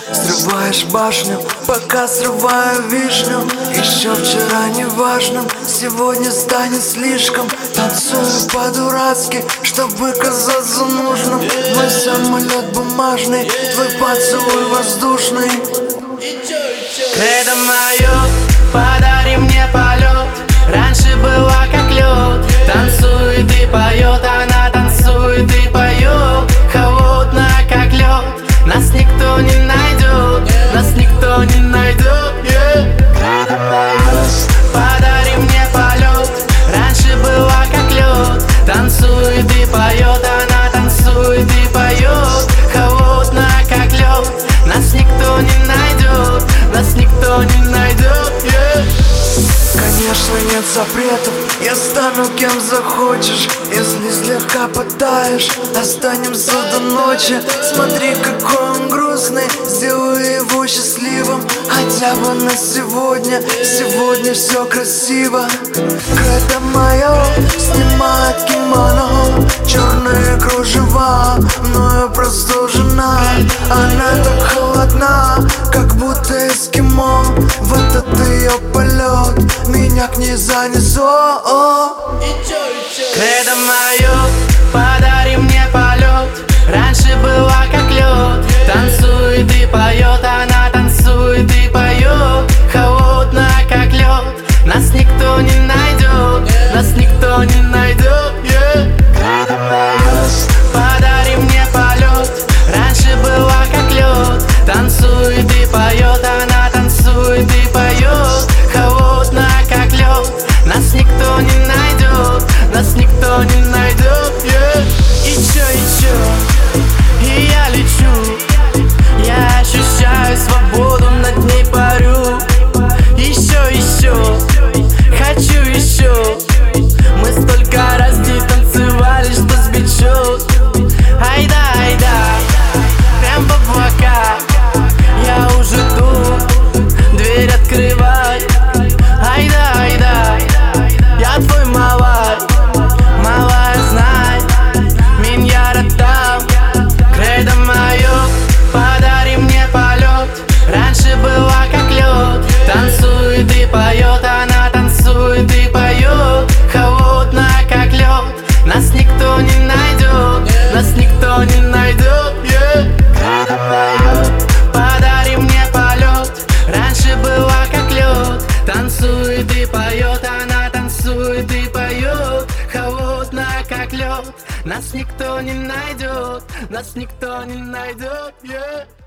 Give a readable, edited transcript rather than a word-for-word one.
Срываешь башню, пока срываю вишню. Еще вчера неважным, сегодня станет слишком. Танцую по-дурацки, чтобы казаться нужным. Мой самолет бумажный, твой поцелуй воздушный. Кредо мое, подари мне полет. Раньше была как лед. Танцует и поет, она танцует и поет. Холодная как лед. Нас никто не найдет, нас никто не найдет. Кредо мое, подари мне полет. Раньше была как лед. Танцует и поет, она танцует и поет. Холодная как лед. Нас никто не найдет, нас никто не найдет. Конечно, нет запретов, я стану кем захочешь. Если слегка потаешь, останемся до ночи. Смотри, какой он грустный, сделаю его счастливым. Хотя бы на сегодня, сегодня все красиво. Кредо мое снимает кимоно, черные кружева, мною простужена. Она так холодна, как будто эскимо. В этот ее полет меня к ней занесло. Кредо мое, подари мне полет. Раньше была как лед. Танцует и поет, она танцует и поет. Холодная как лед. Нас никто не найдет, нас никто не найдет. Кредо мое, подари мне полет. Раньше была как лед. Танцует и поет, она танцует и поет. Холодная как лед. Нас никто не найдет, нас никто не найдет. Еще, и я лечу. Я ощущаю свободу, над ней парю. Еще, хочу еще. Мы столько раз не танцевали, что сбить счет. Айда, прям в облака. Я уже тут, дверь открывай. Айда, я твой малай. Малая, знай, меня там. Кредо мое, подари мне полет. Раньше была как лед. Танцует и поет, она танцует и поет. Холодная как лед. Нас никто не найдет, нас никто не найдет. Кредо мое, подари мне полет. Раньше была как лед. Танцует и поет, она танцует и поет. Холодная как лед. Нас никто не найдет, нас никто не найдет.